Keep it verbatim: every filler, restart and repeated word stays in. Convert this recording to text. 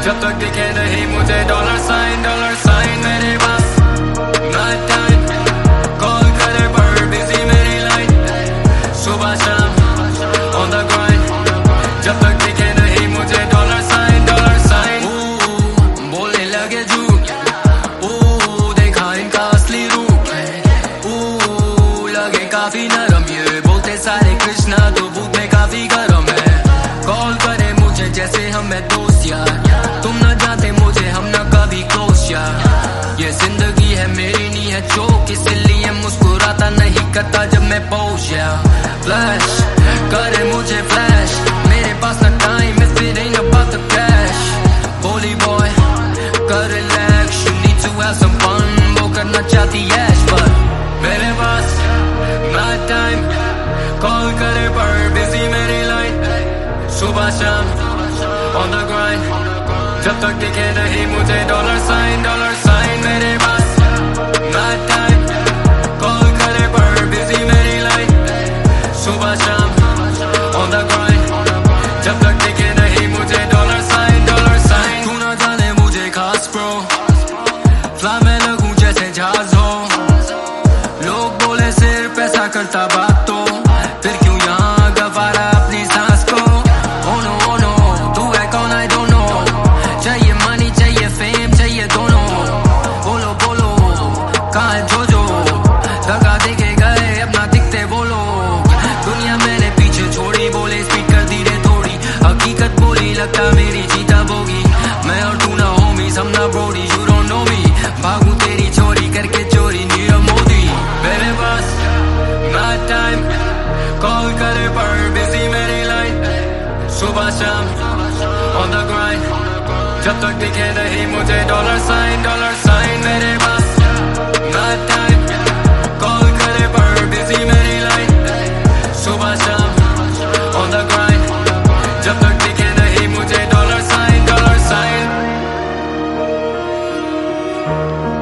जब तक दिखे नहीं मुझे डॉलर साइन डॉलर साइन मेरे पास नाइट टाइम कॉल करे पर बिजी मेरी लाइन सुबह शाम ऑन द ग्राइंड जब तक दिखे नहीं मुझे डॉलर साइन डॉलर साइन बोलने लगे झूठ देखा इनका असली रूप लगे काफी नरम ये बोलते सारे कृष्णा तो भूख में काफी गरम है कॉल करे मुझे जैसे हम है दोस्त यार तुम न जानते मुझे हम न कभी क्लोज यार ये जिंदगी है मेरी नहीं है जोक इसलिए मुस्कुराता नहीं करता जब मैं पोस्ट यार फ्लैश करे मुझे फ्लैश मेरे पास न time if it ain't about the cash holy boy कर relax you need to have some fun वो करना चाहती ऐश पर मेरे पास नाइट टाइम कॉल करे पर बिजी मेरी लाइन सुबह शाम on the grind जब तक दिखे नहीं मुझे डॉलर साइन डॉलर साइन मेरे पास नाइट टाइम कॉल करे पर बिजी मेरी लाइन सुबह शाम on the grind जब तक दिखे नहीं मुझे डॉलर साइन डॉलर साइन तू ना जाने मुझे खास ब्रो फ्लाई में लगूं जैसे जहाज हो लोग बोले सिर्फ पैसा करता बात तो फिर क्यों यहाँ गवारा अपनी सांस को oh no oh no तू है कौन I don't know चाहिए मनी चाहिए फेम चाहिए दोनों बोलो बोलो कहाँ है जो जो दगा देके गए अपना दिखते वो लोग दुनिया मैंने पीछे छोड़ी बोले स्पीड कर धीरे थोड़ी हकीकत बोली लगता मेरी जीता बोगी मैं और तू ना होमीज हम ना brodie you don't know me भागू तेरी चोरी करके चोरी नीरव मोदी मेरे पास नाइट टाइम कॉल करे पर बिजी मेरी लाइन सुबह शाम ऑन द ग्राइंड जब तक दिखे नहीं मुझे डॉलर साइन डॉलर साइन मेरे पास नाइट टाइम कॉल करे पर बिजी मेरी लाइन सुबह शाम ऑन द ग्राइंड जब तक दिखे नहीं मुझे डॉलर साइन डॉलर साइन